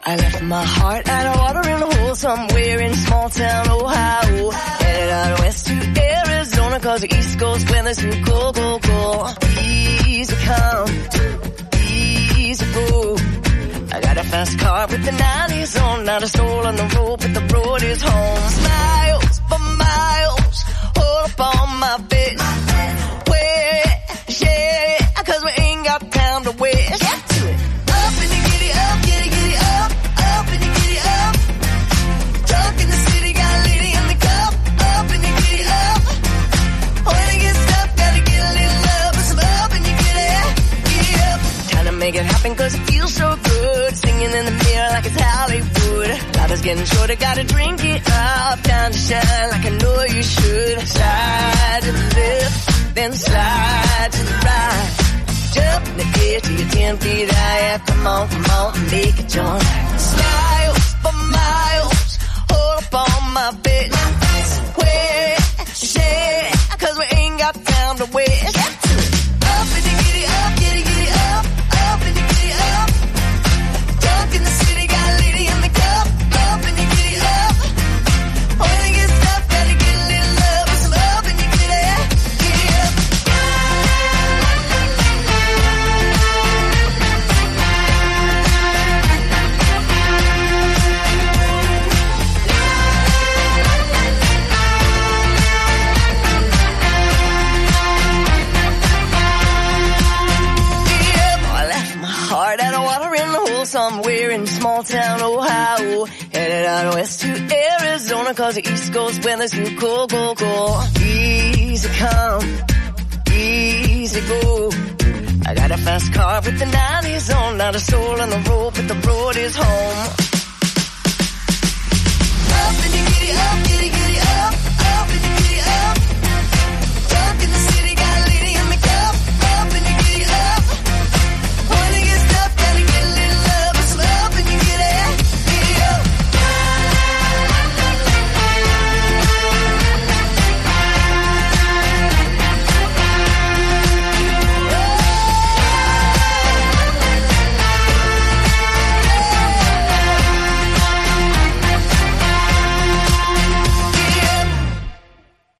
I left my heart out of water in a hole somewhere in small town Ohio. Headed out west to Arizona, cause the East Coast weather's too cold, cold, cold. Easy come, easy go. I got a fast car with the 90s on, not a soul on the road, but the road is home. Smiles for miles, all up on my face. Where, yeah, cause we ain't got time to waste. Get to it. Up and you get it up, get it up, up and you get it up. Drunk in the city, got a lady in the cup, up and you get it up. When it gets tough, gotta get a little love, but some up and you get up. Trying to make it happen cause it feels so good. Singing in the mirror like it's Hollywood. Life is getting shorter, gotta drink it up. Time to shine like I know you should. Slide to the left, then slide to the right. Jump in the air till you're 10 feet high. Come on, make it join. Smiles for miles, all up on my bed. Where, yeah, cause we ain't got time to waste. Up and you get it up, get it up, up and you get it up. Drunk in the city, got a lady in the cup, up and you get it up. When it gets tough, gotta get a little love, with some up and you get it up. Heart out of water in the hole somewhere in small town Ohio. Headed out west to Arizona, cause the East Coast weather's too cold, cold, cold. Easy come, easy go. I got a fast car with the 90s on, not a soul on the road, but the road is home. Up and you get it up, get it up.